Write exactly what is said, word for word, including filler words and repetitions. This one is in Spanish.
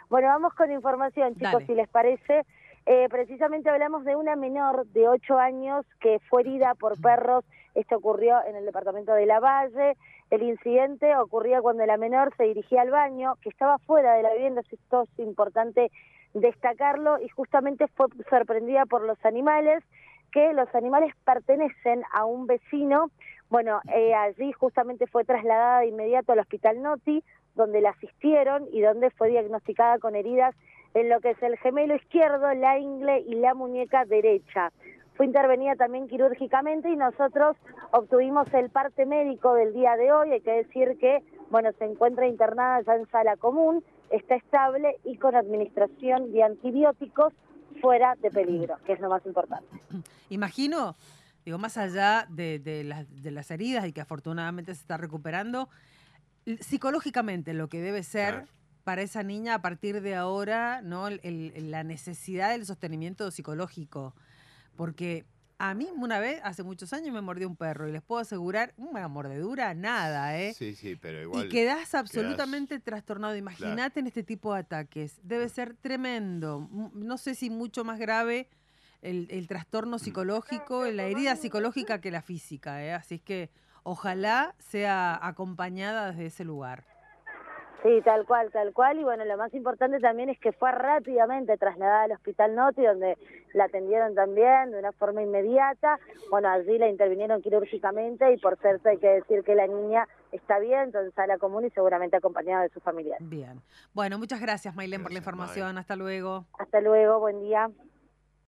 Bueno, vamos con información, chicos, Dale. si les parece. Eh, precisamente hablamos de una menor de ocho años que fue herida por perros. Esto ocurrió en el departamento de Lavalle. El incidente ocurría cuando la menor se dirigía al baño, que estaba fuera de la vivienda, esto es importante destacarlo, y justamente fue sorprendida por los animales, que los animales pertenecen a un vecino. Bueno, eh, allí justamente fue trasladada de inmediato al Hospital Noti, donde la asistieron y donde fue diagnosticada con heridas en lo que es el gemelo izquierdo, la ingle y la muñeca derecha. Fue intervenida también quirúrgicamente y nosotros obtuvimos el parte médico del día de hoy. Hay que decir que, bueno, se encuentra internada ya en sala común, está estable y con administración de antibióticos fuera de peligro, que es lo más importante. Imagino, digo, más allá de, de, las, de las heridas y que afortunadamente se está recuperando, l- psicológicamente lo que debe ser Claro. para esa niña a partir de ahora, ¿no? El- el- la necesidad del sostenimiento psicológico. Porque a mí una vez, hace muchos años, me mordió un perro y les puedo asegurar, una mordedura, nada, ¿eh? Sí, sí, pero Y igual quedás quedás, absolutamente trastornado. claro. Imagínate en este tipo de ataques. Debe ser tremendo. M- No sé si mucho más grave el, el trastorno psicológico, la herida psicológica que la física, ¿eh? Así es que ojalá sea acompañada desde ese lugar. Sí, tal cual, tal cual. Y bueno, lo más importante también es que fue rápidamente trasladada al Hospital Noti, donde la atendieron también de una forma inmediata. Bueno, allí la intervinieron quirúrgicamente y por suerte hay que decir que la niña está bien, entonces a la común y seguramente acompañada de sus familiares. Bien. Bueno, muchas gracias, Mailén, por la Gracias, May. información. Hasta luego. Hasta luego, buen día.